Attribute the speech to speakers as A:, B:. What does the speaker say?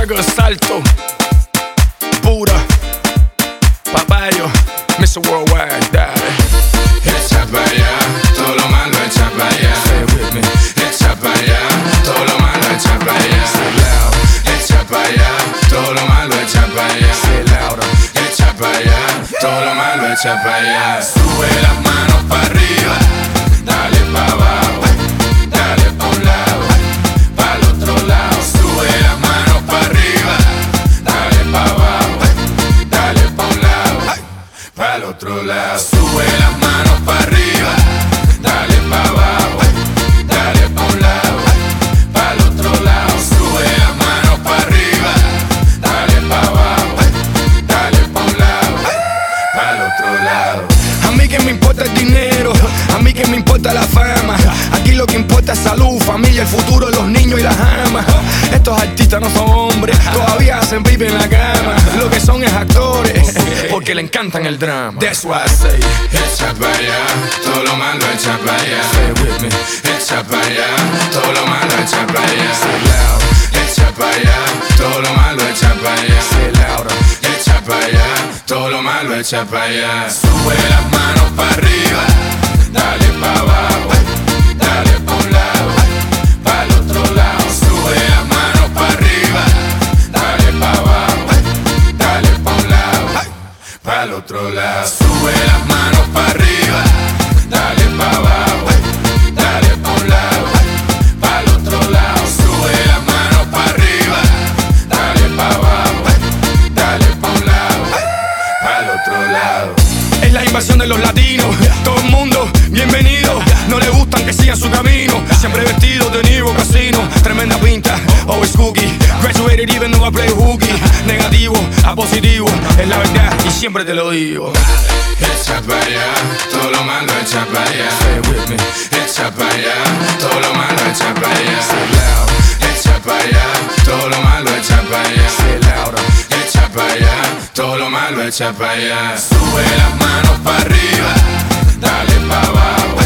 A: Fuego, salto, pura, papayo, Mr. Worldwide, dale.
B: Echa pa' allá, todo lo malo echa pa' allá.
A: Say it with me.
B: Echa pa' allá, todo lo malo echa pa' allá.
A: Say it loud,
B: Echa pa' allá, todo lo malo echa pa' allá.
A: say it louder.
B: Echa pa' allá, todo lo malo echa pa' allá. Sube las manos pa' arriba, dale pa' abajo, dale pa' un lado, pa' el otro lado. Sube las manos pa' arriba, dale pa' abajo, dale pa' un lado, pa' el otro lado. Sube las manos pa' arriba, dale pa' abajo, dale pa' un lado, pa' el otro lado. Sube las manos pa' arriba, dale pa' abajo, dale pa' un lado, pa' el otro lado.
A: A mí que me importa el dinero, a mí que me importa la fama. Aquí lo que importa es salud, familia, el futuro de los niños y las amas. Estos artistas no son hombres, todavía hacen pipi en la cama. Lo que son es actores, porque le encantan el drama. That's why I say,
B: Echa pa' allá, todo lo malo echa pa' allá.
A: say it with me.
B: Echa pa' allá, todo lo malo echa pa' allá.
A: Say it loud,
B: Echa pa' allá, todo lo malo echa pa' allá.
A: say it louder.
B: Echa pa' allá, todo lo malo echa pa' allá. Sube las manos pa' arriba, dale pa' abajo, dale pa' un lado, pa' el otro lado. Sube las manos pa' arriba, dale pa' abajo, dale pa' un lado, pa' el otro lado. Sube las manos pa' arriba, dale pa' abajo, dale pa' un lado, pa' el otro lado. Sube las manos pa' arriba, dale pa' abajo, dale pa' un lado, pa' el otro lado.
A: Es la invasión de los latinos, todo el mundo bienvenido. No le gustan que sigan su camino, siempre vestidos de Nivo Casino. Tremenda pinta, always cookie. Graduated even though I play hooky. Negativo a positivo, es la verdad y siempre te lo digo.
B: Echa pa' allá, todo lo malo echa pa' allá.
A: Say it with me.
B: Echa pa' allá, todo lo malo echa pa' allá.
A: Say it loud,
B: Echa pa' allá, todo lo malo echa pa' allá.
A: say it louder.
B: Echa pa' allá, todo lo malo echa pa' allá. Sube las manos pa' arriba, dale pa' abajo,